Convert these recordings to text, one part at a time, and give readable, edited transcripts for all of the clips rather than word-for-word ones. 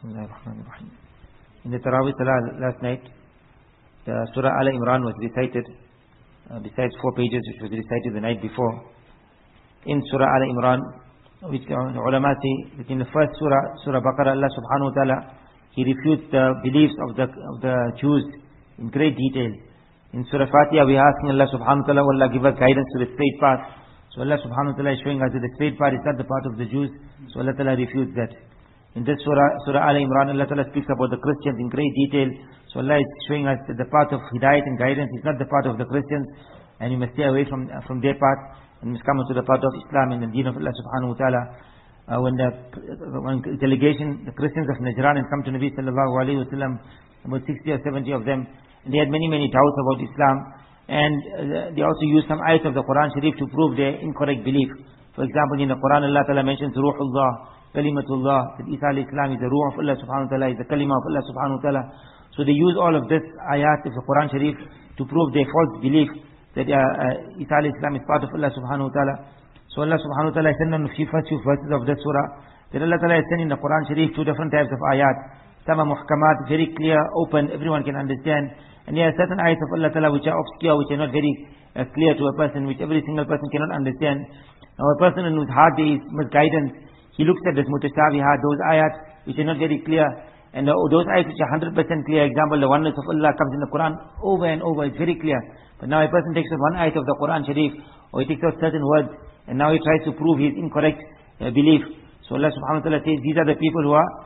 Bismillahirrahmanirrahim. In the Tarawih Salah last night, the Surah Al Imran was recited, besides 4 pages which was recited the night before. In Surah Al Imran, which the ulama say that in the first Surah Baqarah, Allah subhanahu wa ta'ala, He refutes the beliefs of the Jews in great detail. In Surah Fatiha, we are asking Allah subhanahu wa ta'ala, Allah give us guidance to the straight path. So Allah subhanahu wa ta'ala is showing us that the straight path is not the path of the Jews. So Allah ta'ala refutes that. In this Surah Al Imran, Allah ta'ala speaks about the Christians in great detail. So Allah is showing us that the path of Hidayat and guidance is not the path of the Christians, and you must stay away from their path, and must come into the path of Islam and the deen of Allah subhanahu wa ta'ala. When the delegation, the Christians of Najran, had come to Nabi sallallahu alayhi wa sallam, about 60 or 70 of them, and they had many doubts about Islam, and they also used some ayat of the Quran Sharif to prove their incorrect belief. For example, in the Quran, Allah ta'ala mentions Ruhullah, Kalimatullah, that Isa alayhi salam is the Ruh of Allah subhanahu wa ta'ala, is the Kalima of Allah subhanahu wa ta'ala. So they use all of this ayat of the Quran Sharif to prove their false belief that Isa alayhi salam is part of Allah subhanahu wa ta'ala. So Allah subhanahu wa ta'ala sent on the first few verses of this surah, that Allah ta'ala has sent in the Quran Sharif 2 different types of ayat. Some are muhkamat, very clear, open, everyone can understand. And there are certain ayats of Allah ta'ala which are obscure, which are not very clear to a person, which every single person cannot understand. Now a person in whose heart there is misguidance, he looks at this mutashabihat, those ayats which are not very clear, and those ayats which are 100% clear. Example, the oneness of Allah comes in the Quran over and over, it's very clear. But now a person takes out one ayat of the Quran Sharif, or he takes out certain words, and now he tries to prove his incorrect belief. So Allah subhanahu wa ta'ala says, these are the people who are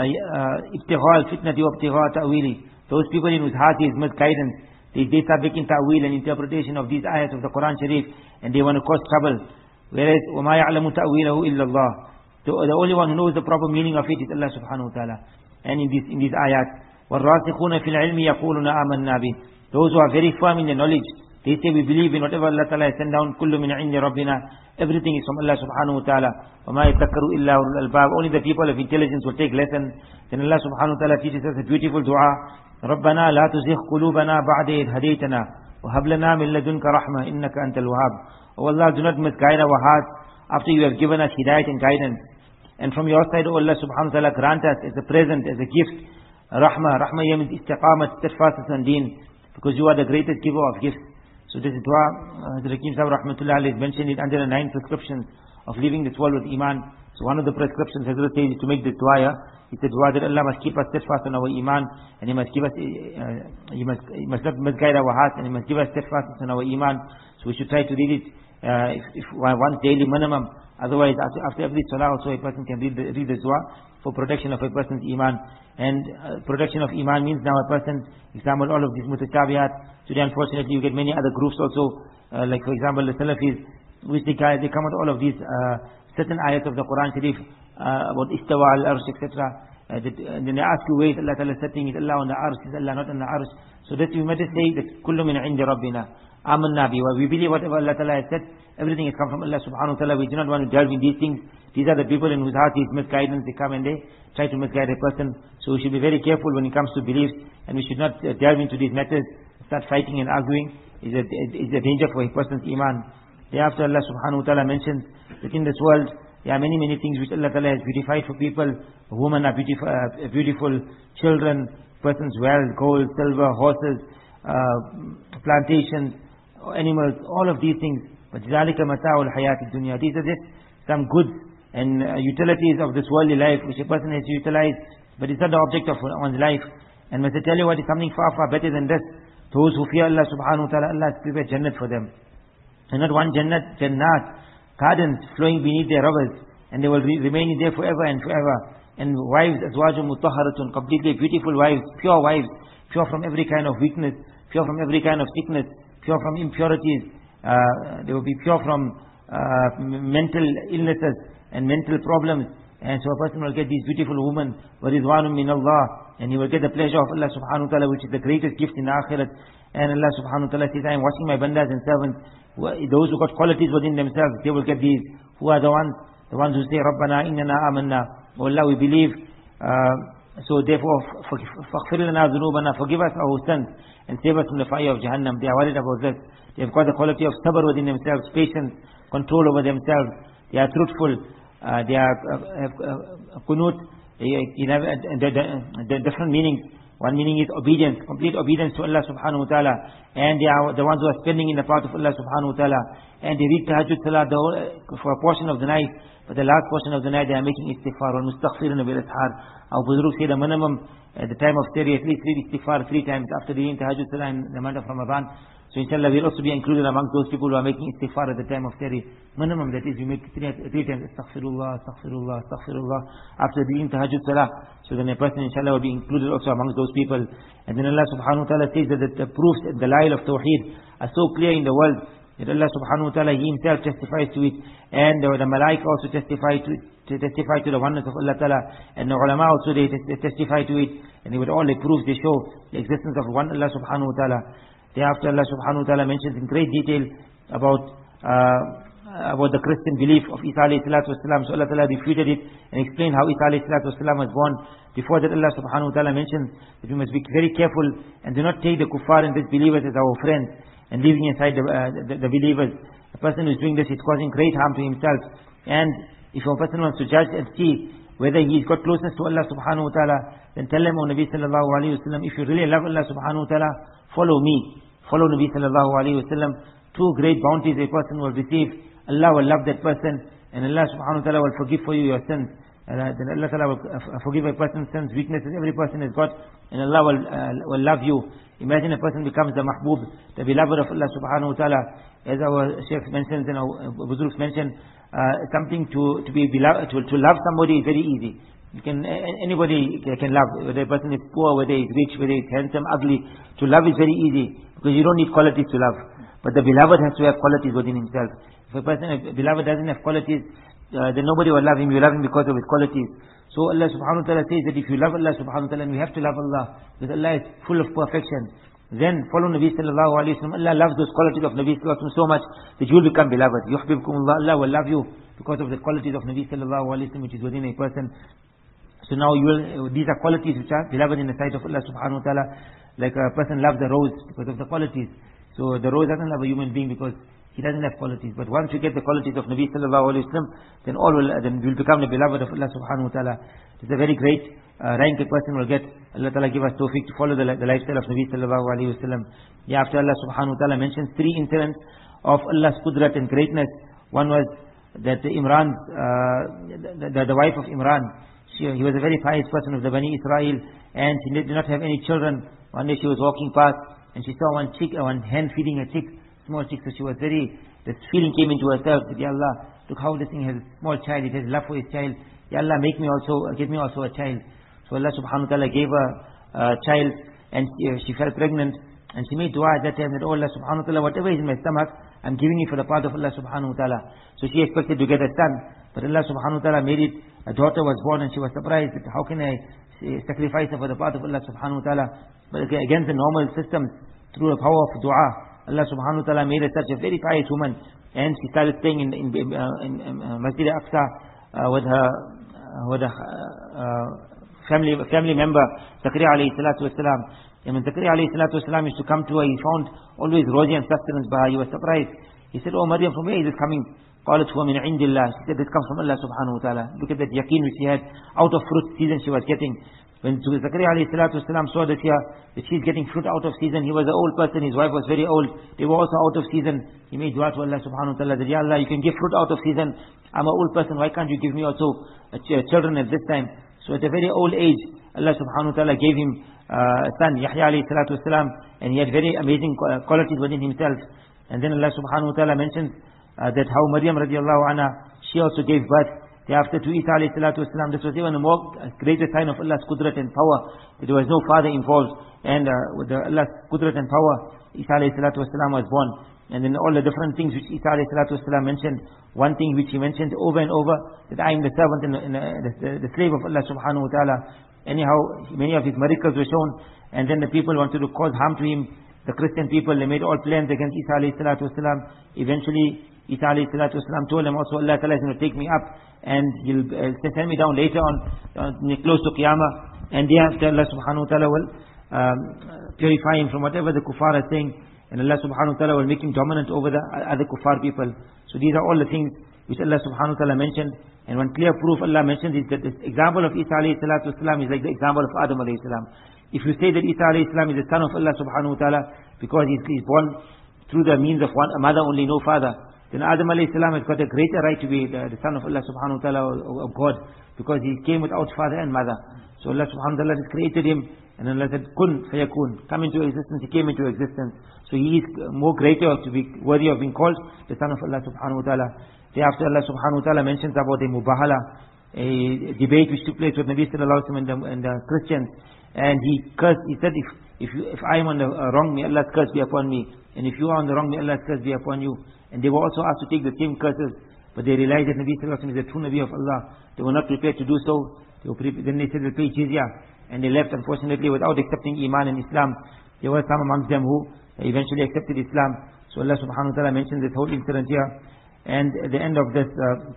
ibtigha al-fitnati wa ibtigha ta'wili. Those people in whose heart is misguidance. They start making ta'wil and interpretation of these ayats of the Quran Sharif, and they want to cause trouble. Whereas, وَمَا يَعْلَمُ تَأْوِيلَهُ إِلَّا اللَّهِ. The only one who knows the proper meaning of it is Allah subhanahu wa ta'ala. And in these ayat, وَالرَّاسِخُونَ فِي الْعِلْمِ يَقُولُونَ آمَنَّا بِهِ. Those who are very firm in their knowledge, they say we believe in whatever Allah ta'ala has sent down. كُلُّ مِنْ عِنْدِ رَبِّنَا. Everything is from Allah subhanahu wa ta'ala. وَمَا يَتَّكَّرُ إِلَّا أُولُو الْأَلْبَابِ. Only the people of intelligence will take lessons. Then Allah subhanahu wa ta'ala teaches us a beautiful dua. رَبَّنَا لَا تُزِغْ قُلُوبَنَا بَعْدَ إِذْ هَدَيْتَنَا وَهَبْ لَنَا مِنْ لَدُنْكَ رَحْمَةً إِنَّكَ أَنْتَ الْوَهَّابُ. Oh Allah, do not misguide our hearts after you have given us hidayat and guidance. And from your side, O Allah subhanahu wa ta'ala, grant us as a present, as a gift, rahmah. Rahmah means istiqamat, steadfastness on deen, because you are the greatest giver of gifts. So this dua, Hazrat Hakim Sahib rahmatullah alayhi mentioned it under the 9 prescriptions of leaving this world with iman. So one of the prescriptions Hazrat says is to make this dua. It's a dua that Allah must keep us steadfast on our iman, and He must give us, He must not misguide our hearts, and He must give us steadfastness on our iman. So we should try to read it if once daily minimum. Otherwise, after every salah also a person can read the dua for protection of a person's iman. And protection of iman means now a person, example, all of these mutashabihat. Today unfortunately you get many other groups also, like for example the Salafis, which they come with all of these certain ayats of the Quran Sharif about istawa al-arsh, etc. And then they ask you, where is Allah Ta'ala sitting? Is Allah on the arsh? Is Allah not on the arsh? So that we might say that kullu min indi rabbina amanna bi. We believe whatever Allah Ta'ala has said, everything has come from Allah subhanahu wa ta'ala. We do not want to delve in these things. These are the people in whose heart is misguidance. They come and they try to misguide a person. So we should be very careful when it comes to beliefs, and we should not delve into these matters, start fighting and arguing. Is a danger for a person's iman. Thereafter Allah subhanahu wa ta'ala mentions that in this world there are many things which Allah Ta'ala has beautified for people. Women are beautiful, children, person's wealth, gold, silver, horses, plantations, animals, all of these things. But ذَلِكَ مَتَاعُ الْحَيَاةِ الدُّنْيَا. These are just some goods and utilities of this worldly life which a person has to utilize, but it's not the object of one's life. And must I tell you what is something far better than this? Those who fear Allah subhanahu wa ta'ala, Allah has prepared Jannat for them. And not one Jannat, gardens flowing beneath their rivers, and they will remain there forever and forever. And wives, azwajun mutahharatun, completely beautiful wives, pure from every kind of weakness, pure from every kind of sickness, pure from impurities. They will be pure from mental illnesses and mental problems. And so a person will get these beautiful women, وَرِضْوَانٌ مِّنَ اللَّهِ, and he will get the pleasure of Allah subhanahu wa ta'ala, which is the greatest gift in the akhirat. And Allah subhanahu wa ta'ala says, I am watching my bandas and servants. Those who got qualities within themselves, they will get these. Who are the ones who say, Rabbana innana amanna. Oh Allah, we believe. So therefore, فَغْفِرْ لَنَا ذُنُوبَنَا, forgive us our sins and save us from the fire of Jahannam. They are worried about this. They have got the quality of sabr within themselves, patience, control over themselves. They are truthful. They have qunut, You have the different meanings. One meaning is obedience, complete obedience to Allah subhanahu wa ta'ala. And they are the ones who are spending in the path of Allah subhanahu wa ta'ala. And they read tahajjud salah for a portion of the night. But the last portion of the night they are making istighfar. وَالْمُسْتَغْفِرِينَ بِالْأَسْحَارِ. Our Buzurg say the minimum at the time of Siri, at least read istighfar 3 times after reading tahajjud salah in the month of Ramadan. So inshallah we'll also be included amongst those people who are making istighfar at the time of Siri. Minimum, that is, we make 3 times astaghfirullah, astaghfirullah, astaghfirullah after reading tahajjud salah. So then a person inshallah will be included also amongst those people. And then Allah subhanahu wa ta'ala says that the proofs and the dalail of tawheed are so clear in the world that Allah subhanahu wa ta'ala, He Himself testifies to it. And the malaika also testify to the oneness of Allah ta'ala. And the ulama also they testify to it. And with all the proofs they show the existence of one Allah subhanahu wa ta'ala. Thereafter Allah subhanahu wa ta'ala mentions in great detail about the Christian belief of Isa alayhi salatu wasalam. So Allah ta'ala refuted it and explained how Isa alayhi salatu wasalam was born. Before that Allah subhanahu wa ta'ala mentions that we must be very careful and do not take the kuffar and disbelievers as our friends and leaving aside the believers. A person who is doing this is causing great harm to himself. And if a person wants to judge and see whether he's got closeness to Allah subhanahu wa ta'ala, then tell him, O Nabi sallallahu alayhi wa sallam, if you really love Allah subhanahu wa ta'ala, follow me. Follow Nabi sallallahu alayhi wa sallam. 2 great bounties a person will receive. Allah will love that person, and Allah subhanahu wa ta'ala will forgive for you your sins. Then Allah ta'ala will forgive a person's sins, weaknesses every person has got, and Allah will love you. Imagine a person becomes the mahbub, the beloved of Allah subhanahu wa ta'ala. As our Shaykh mentions and our Buzurgs mentioned, something to be beloved, to love somebody is very easy. Anybody can love, whether a person is poor, whether he is rich, whether he is handsome, ugly. To love is very easy, because you don't need qualities to love. But the beloved has to have qualities within himself. If a beloved doesn't have qualities, then nobody will love him. You love him because of his qualities. So Allah subhanahu wa ta'ala says that if you love Allah subhanahu wa ta'ala, and we have to love Allah, because Allah is full of perfection, then follow Nabi sallallahu alayhi wa sallam. Allah loves those qualities of Nabi sallallahu alayhi wa sallam so much that you will become beloved. Yuhbibkumullah, Allah will love you because of the qualities of Nabi sallallahu alayhi wa sallam which is within a person. So now these are qualities which are beloved in the sight of Allah subhanahu wa ta'ala. Like a person loves the rose because of the qualities. So the rose doesn't love a human being because he doesn't have qualities. But once you get the qualities of Nabi sallallahu alayhi wa sallam, then then will become the beloved of Allah subhanahu wa ta'ala. It's a very great rank a person will get. Allah ta'ala give us tawfiq to follow the lifestyle of Nabi sallallahu alayhi wa sallam. After Allah subhanahu wa ta'ala mentions 3 incidents of Allah's qudrat and greatness. One was that Imran, the wife of Imran, he was a very pious person of the Bani Israel, and she did not have any children. One day she was walking past, and she saw one hen feeding a chick, small chick. So she was this feeling came into herself that, Ya Allah, look how this thing has a small child, it has love for his child. Ya Allah, give me also a child. So Allah subhanahu wa ta'ala gave her a child, and she fell pregnant, and she made dua at that time that, oh Allah subhanahu wa ta'ala, whatever is in my stomach, I'm giving it for the path of Allah subhanahu wa ta'ala. So she expected to get a son, but Allah subhanahu wa ta'ala made it, a daughter was born, and she was surprised that how can I sacrifice her for the path of Allah subhanahu wa ta'ala. But against the normal systems, through the power of dua, Allah subhanahu wa ta'ala made her such a very pious woman, and she started staying in Masjid al-Aqsa with her family member Zakaria alayhi salatu wasalam. And when Zakaria alayhi salatu wasalam used to come to her, he found always rosy and sustenance by her. He was surprised. He said, oh Maryam, from where is this coming? قالت هو من عند الله. She said, this comes from Allah subhanahu wa ta'ala. Look at that yaqeen which she had. Out of fruit season she was getting. When Zakaria alayhi salatu wasalam saw that she's getting fruit out of season, he was an old person, his wife was very old, they were also out of season. He made dua to Allah subhanahu wa ta'ala that, Ya Allah, you can give fruit out of season. I'm an old person, why can't you give me also children at this time? So at a very old age, Allah subhanahu wa ta'ala gave him a son, Yahya alayhi salatu wasalam, and he had very amazing qualities within himself. And then Allah subhanahu wa ta'ala mentions that how Maryam radiallahu anha, she also gave birth. Thereafter to Isa alayhi salatu wasalam, this was even a more greater sign of Allah's qudrat and power, that there was no father involved. And with Allah's qudrat and power, Isa alayhi salatu wasalam was born. And then all the different things which Isa alayhi salatu wasalam mentioned, one thing which he mentioned over and over, that I am the servant and the slave of Allah subhanahu wa ta'ala. Anyhow, many of his miracles were shown, and then the people wanted to cause harm to him. The Christian people, they made all plans against Isa alayhi salatu wasalam. Eventually, Isa alayhi salatu wasalam told them also, Allah ta'ala is going to take me up, and he'll send me down later on, close to Qiyamah. And thereafter Allah subhanahu wa ta'ala will purify him from whatever the kuffar are saying, and Allah subhanahu wa ta'ala will make him dominant over the other kuffar people. So these are all the things which Allah subhanahu wa ta'ala mentioned. And one clear proof Allah mentioned is that the example of Isa alayhi salatu wasalam is like the example of Adam alayhi salam. If you say that Isa alayhi salam is the son of Allah subhanahu wa ta'ala because he's born through the means of a mother only, no father, then Adam alayhi salam has got a greater right to be the son of Allah subhanahu wa ta'ala, or God, because he came without father and mother. So Allah subhanahu wa ta'ala has created him, and Allah said, kun fayakun, come into existence, he came into existence. So he is more greater to be worthy of being called the son of Allah subhanahu wa ta'ala. Thereafter Allah subhanahu wa ta'ala mentions about a mubahala, a debate which took place with Nabi sallallahu alaihi wasallam and the Christians. And he cursed, he said, if I am on the wrong, may Allah's curse be upon me. And if you are on the wrong, may Allah's curse be upon you. And they were also asked to take the same curses, but they realized that Nabi sallallahu alaihi wasallam is the true Nabi of Allah. They were not prepared to do so. Then they said they'll pay jizya. And they left, unfortunately, without accepting Iman and Islam. There were some amongst them who eventually accepted Islam. So Allah subhanahu wa ta'ala mentions this whole incident here. And at the end of this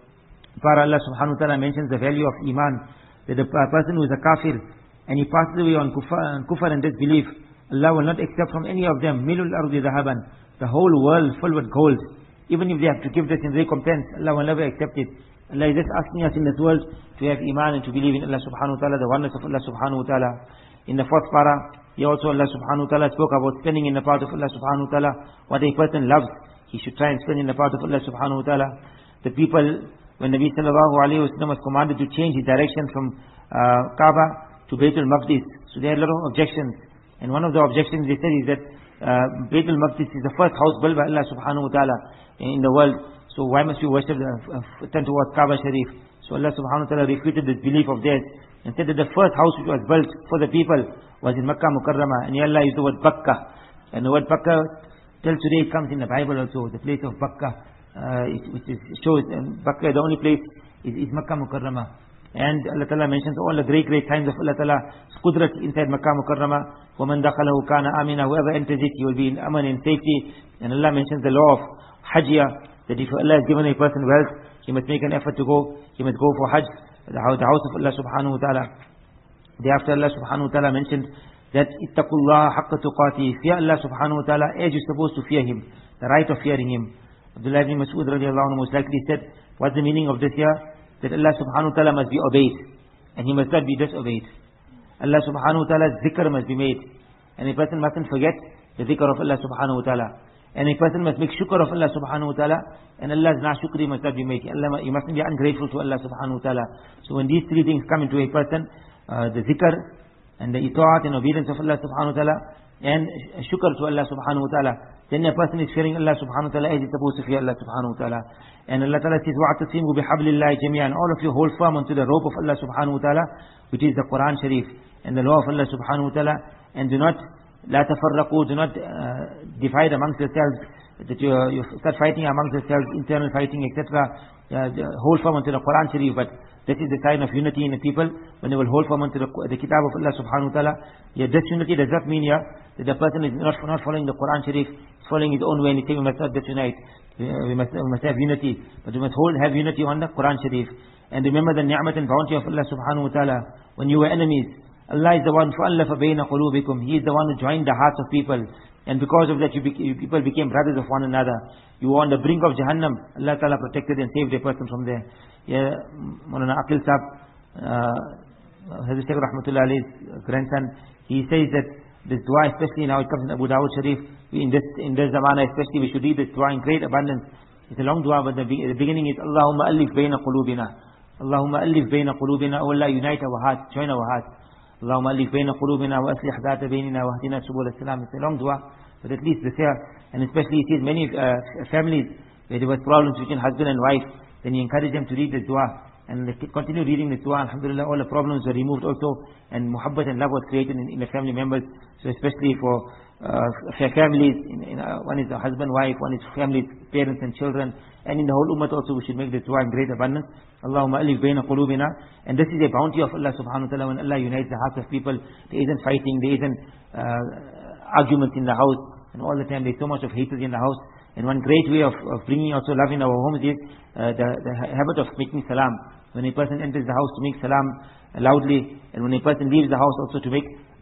para, Allah subhanahu wa ta'ala mentions the value of Iman. That the person who is a kafir and he passes away on kufr and disbelief, Allah will not accept from any of them milul ardi dhahaban, the whole world full with gold. Even if they have to give this in recompense, Allah will never accept it. Allah is just asking us in this world to have Iman and to believe in Allah subhanahu wa ta'ala, the oneness of Allah subhanahu wa ta'ala. In the fourth para, here also Allah subhanahu wa ta'ala spoke about spending in the path of Allah subhanahu wa ta'ala. What a person loves, he should try and spend in the path of Allah subhanahu wa ta'ala. The people, when Nabi sallallahu alayhi wa sallam was commanded to change his direction from Kaaba to Baytul Maqdis, so they had a lot of objections. And one of the objections they said is that Baytul Maqdis is the first house built by Allah subhanahu wa ta'ala in the world. So why must we worship turn towards Kaaba Sharif? So Allah subhanahu wa ta'ala refuted this belief of theirs and said that the first house which was built for the people was in Makkah Mukarramah. And Allah used the word Bakkah. And the word Bakkah till today comes in the Bible also, the place of Bakkah, which shows Bakkah, the only place is Makkah Mukarramah. And Allah Ta'ala mentions all the great times of Allah Ta'ala's qudrat inside Makkah Mukarramah. وَمَنْ دَخَلَهُ كَانَ آمِنًا, whoever enters it, he will be in aman, in safety. And Allah mentions the law of Hajjiyah, that if Allah has given a person wealth, he must make an effort to go, he must go for Hajj, the house of Allah subhanahu wa ta'ala. Thereafter Allah subhanahu wa ta'ala mentioned that اتَّقُوا اللَّهَ حَقَّ تُقَاتِهِ, fear Allah subhanahu wa ta'ala as you're supposed to fear Him, the right of fearing Him. Abdullah ibn Mas'ud radiallahu anhu most likely said, what's the meaning of this here? That Allah subhanahu wa ta'ala must be obeyed, and He must not be disobeyed. Allah subhanahu wa ta'ala's zikr must be made, and a person mustn't forget the zikr of Allah subhanahu wa ta'ala. And a person must make shukr of Allah subhanahu wa ta'ala, and Allah's nashukri must not be made. You mustn't be ungrateful to Allah subhanahu wa ta'ala. So when these three things come into a person, the zikr and the itaat and obedience of Allah subhanahu wa ta'ala, and shukr to Allah subhanahu wa ta'ala, then a person is fearing Allah subhanahu wa ta'ala as he's supposed to fear Allah subhanahu wa ta'ala. And Allah ta'ala says, وَاعْتَصِمُوا بِحَبْلِ اللَّهِ جَمِيعًا, all of you hold firm onto the rope of Allah subhanahu wa ta'ala, which is the Quran Sharif and the law of Allah subhanahu wa ta'ala, and do not لا تفرقوا, do not divide amongst yourselves, that you start fighting amongst yourselves, internal fighting, etc. Hold firm onto the Quran Sharif. But this is the sign of unity in the people, when they will hold firm onto the kitab of Allah subhanahu wa ta'ala. This unity does not mean here that the person is not following the Quran Sharif, following his own way, and he saying we must not disunite, we must have unity, but we must have unity on the Quran Sharif. And remember the ni'mat and bounty of Allah subhanahu wa ta'ala. When you were enemies, Allah is the one, فَأَلَّفَ بَيْنَ قُلُوبِكُمْ, He is the one who joined the hearts of people. And because of that, people became brothers of one another. You were on the brink of Jahannam. Allah Ta'ala protected and saved a person from there. Yeah, Maulana Aqil Sahib, Hazrat Shaykh Rahmatullah Alayhi's grandson, he says that this dua, especially now it comes in Abu Dawud Sharif, in this zamana especially, we should read this dua in great abundance. It's a long dua, but the beginning is Allahumma allif bayna qulubina. Allahumma allif bayna qulubina. Oh Allah, unite our hearts, join our hearts. Allahumma allif bayna qulubina wa aslih dhata baynina wa ahdina subul as-salam. It's a long dua, but at least this here, and especially it is many families where there was problems between husband and wife, then you encourage them to read this dua, and they continue reading this dua. Alhamdulillah, all the problems were removed also, and muhabbat and love was created in the family members. So especially for families, one is the husband, wife, one is families, parents and children, and in the whole ummah also we should make this dua in great abundance. Allahumma alif bayna qulubina. And this is a bounty of Allah subhanahu wa ta'ala. When Allah unites the hearts of people, there isn't fighting, there isn't arguments in the house, and all the time there's so much of hatred in the house. And one great way of bringing also love in our homes is the habit of making salam. When a person enters the house, to make salam loudly, and when a person leaves the house also to make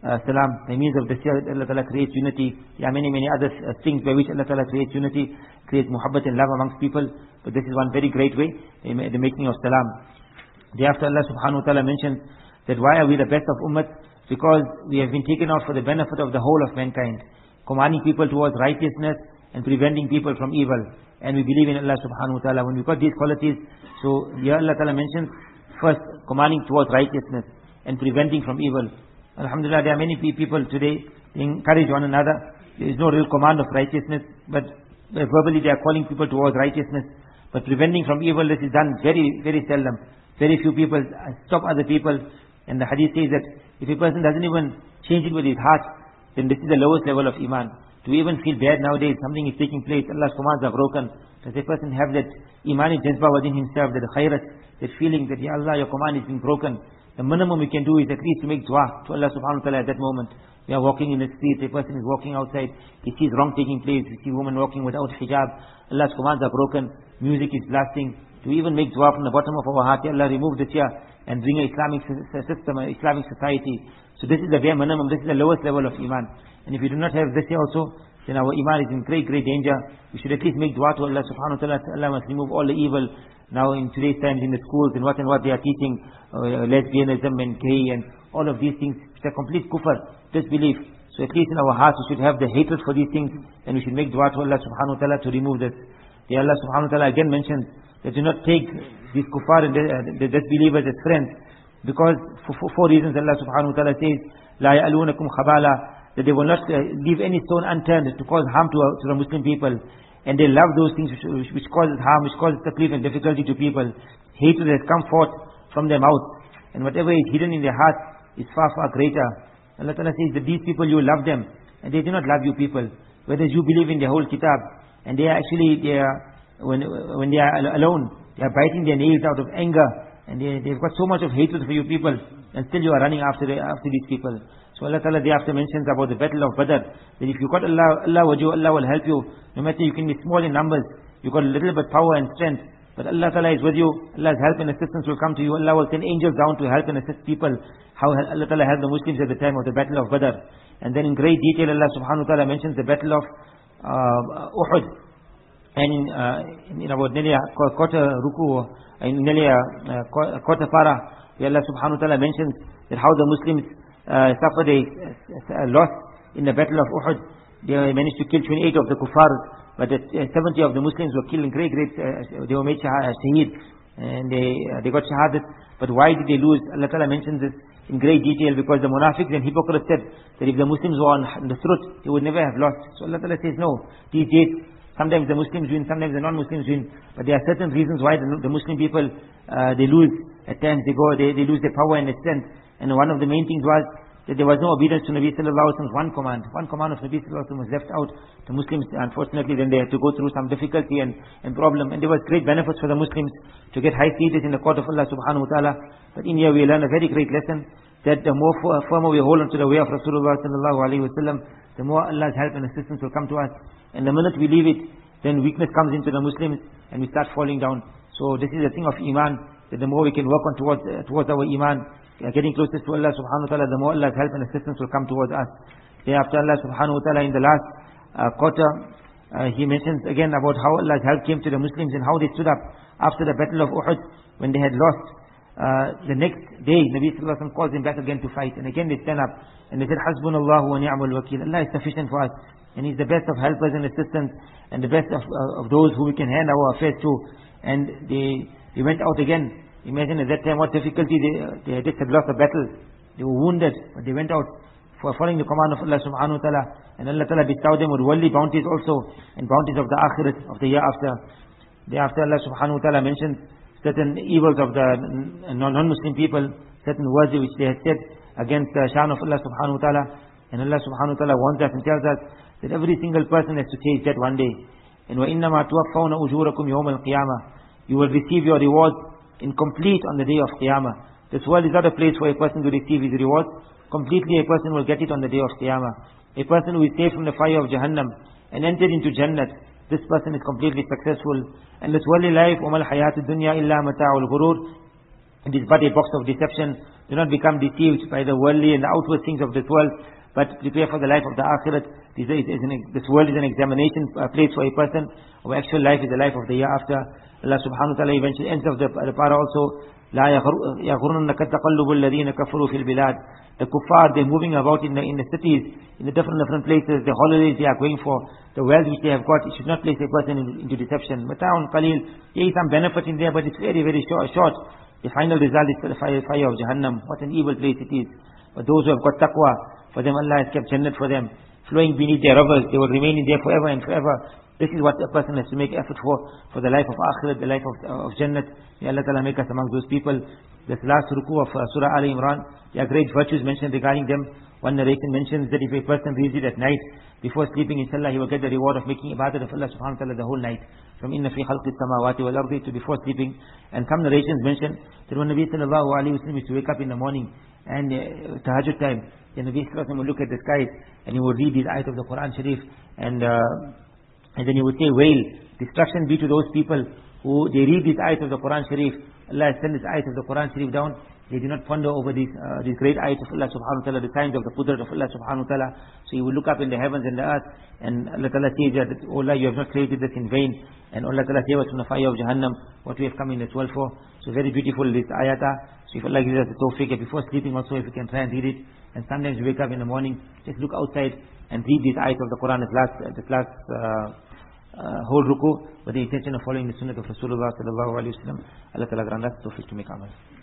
salam. By means of this year, Allah Ta'ala creates unity. There are many other things by which Allah Ta'ala creates unity, creates muhabbat and love amongst people. But this is one very great way, the making of salam. Thereafter Allah subhanahu wa ta'ala mentions that why are we the best of ummah? Because we have been taken out for the benefit of the whole of mankind, commanding people towards righteousness and preventing people from evil. And we believe in Allah subhanahu wa ta'ala. When we got these qualities, so here Allah Ta'ala mentions first commanding towards righteousness and preventing from evil. Alhamdulillah, there are many people today, they encourage one another. There is no real command of righteousness, but verbally they are calling people towards righteousness. But preventing from evil, this is done very seldom. Very few people stop other people. And the hadith says that if a person doesn't even change it with his heart, then this is the lowest level of iman. To even feel bad nowadays, something is taking place, Allah's commands are broken. Does a person have that imani jazba within himself, that khairat, that feeling that, Ya Allah, your command is being broken. The minimum we can do is at least to make dua to Allah subhanahu wa ta'ala at that moment. We are walking in the street, a person is walking outside, he sees wrong taking place, we see women walking without hijab, Allah's commands are broken, music is blasting. To even make dua from the bottom of our heart, Ya Allah, remove this here and bring an Islamic system, an Islamic society. So this is the bare minimum, this is the lowest level of iman. And if we do not have this here also, then our iman is in great danger. We should at least make dua to Allah subhanahu wa ta'ala. Allah must remove all the evil. Now in today's times in the schools and what they are teaching, lesbianism and gay and all of these things, which are complete kufr, disbelief. So at least in our hearts we should have the hatred for these things, and we should make dua to Allah subhanahu wa ta'ala to remove this. The Allah subhanahu wa ta'ala again mentions that do not take these kuffar and the disbelievers as friends, because for 4 reasons Allah subhanahu wa ta'ala says, La ya'alunakum khabala, that they will not leave any stone unturned to cause harm to the Muslim people. And they love those things which causes harm, which causes taklif and difficulty to people. Hatred has come forth from their mouth, and whatever is hidden in their heart is far greater. Allah Ta'ala says that these people, you love them, and they do not love you people. Whereas you believe in the whole kitab, and they are actually, when they are alone, they are biting their nails out of anger, and they've got so much of hatred for you people, and still you are running after these people. So Allah Ta'ala thereafter mentions about the battle of Badr, that if you got Allah will help you. No matter you can be small in numbers, you got a little bit power and strength, but Allah Ta'ala is with you. Allah's help and assistance will come to you. Allah will send angels down to help and assist people. How Allah Ta'ala helped the Muslims at the time of the battle of Badr. And then in great detail Allah subhanahu wa ta'ala mentions the battle of Uhud. And in about nearly a quarter ruku, in nearly a quarter para, where Allah subhanahu wa ta'ala mentions that how the Muslims suffered a loss in the battle of Uhud. They managed to kill 28 of the kuffar, but 70 of the Muslims were killed in great, they were made shaheed, and they got shahadat. But why did they lose? Allah Ta'ala mentions this in great detail, because the munafiqs and hypocrites said that if the Muslims were on the throat, they would never have lost. So Allah Ta'ala says, no, these days, sometimes the Muslims win, sometimes the non-Muslims win, but there are certain reasons why the Muslim people, they lose. At times they lose their power and their strength. And one of the main things was that there was no obedience to Nabi sallallahu alaihi wasallam's one command of Nabi sallallahu alaihi wasallam was left out. The Muslims, unfortunately, then they had to go through some difficulty and problem, and there was great benefits for the Muslims to get high status in the court of Allah subhanahu wa ta'ala. But in here we learn a very great lesson, that the more firmer we hold on to the way of Rasulullah sallallahu alaihi wasallam, the more Allah's help and assistance will come to us. And the minute we leave it, then weakness comes into the Muslims and we start falling down. So this is a thing of iman, that the more we can work on towards our iman, getting closer to Allah subhanahu wa ta'ala, the more Allah's help and assistance will come towards us. Thereafter Allah subhanahu wa ta'ala in the last quarter, He mentions again about how Allah's help came to the Muslims and how they stood up after the battle of Uhud when they had lost. The next day, Nabi sallallahu alaihi wasallam calls them back again to fight, and again they stand up and they said, Hasbunallahu wa ni'mal wakil. Allah is sufficient for us, and He's the best of helpers and assistants, and the best of those who we can hand our affairs to. And they went out again. Imagine at that time what difficulty they just had lost a battle. They were wounded, but they went out for following the command of Allah subhanahu wa ta'ala. And Allah ta'ala bestowed them with worldly bounties also, and bounties of the akhirat, of the year after. Thereafter Allah subhanahu wa ta'ala mentions certain evils of the non-Muslim people, certain words which they had said against the shan of Allah subhanahu wa ta'ala. And Allah subhanahu wa ta'ala warns us and tells us that every single person has to taste that one day. And وَإِنَّمَا تُوَفَّوْنَ أُجُورَكُمْ يَوْمَ الْقِيَامَةِ. You will receive your rewards in complete on the day of Qiyamah. This world is not a place for a person to receive his rewards. Completely a person will get it on the day of Qiyamah. A person who is saved from the fire of Jahannam and entered into Jannat, this person is completely successful. And this worldly life, وَمَا الْحَيَاةُ الدُّنْيَا إِلَّا مَتَاعُ الْغُرُورِ. It is but a box of deception. Do not become deceived by the worldly and the outward things of this world, but prepare for the life of the akhirat. This world is an examination place for a person. Our actual life is the life of the year after. Allah subhanahu wa ta'ala eventually ends of the para also. لا يغرنك تقلب الذين كفروا في البلاد. The kuffar, they're moving about in the cities, in the different places, the holidays they are going for, the wealth which they have got. It should not place a person into deception. Mata'un qalil, there is some benefit in there, but it's very, very short. The final result is the fire of Jahannam. What an evil place it is. But those who have got taqwa, for them Allah has kept Jannat for them, flowing beneath their rivers. They will remain in there forever and forever. This is what a person has to make effort for the life of Akhirat, the life of Jannat. May Allah Ta'ala make us among those people. This last ruku of Surah Al Imran, there are great virtues mentioned regarding them. One narration mentions that if a person reads it at night, before sleeping, inshallah, he will get the reward of making ibadat of Allah subhanahu wa ta'ala the whole night. From inna fi khalqi samawati wal ardi to before sleeping. And some narrations mention that when Nabi sallallahu alayhi wa sallam used to wake up in the morning and tahajjud time, then Nabi sallallahu alayhi wa sallam would look at the skies and he would read these ayat of the Quran Sharif, and then he would say, wail, destruction be to those people who they read these ayat of the Quran Sharif. Allah has sent this ayat of the Quran Sharif down. They do not ponder over these great ayat of Allah subhanahu wa ta'ala, the signs of the qudrat of Allah subhanahu wa ta'ala. So he will look up in the heavens and the earth, and Allah ta'ala says that, oh Allah, you have not created this in vain. And Allah ta'ala save us from the fire of Jahannam, what we have come in this world for. So very beautiful this ayata. So if Allah gives us the tawfiq, before sleeping also, if we can try and read it. And sometimes we wake up in the morning, just look outside and read these ayat of the Quran, this last whole ruku, with the intention of following the sunnah of Rasulullah sallallahu alaihi wasallam. Allah ta'ala grant us tawfiq to make amal.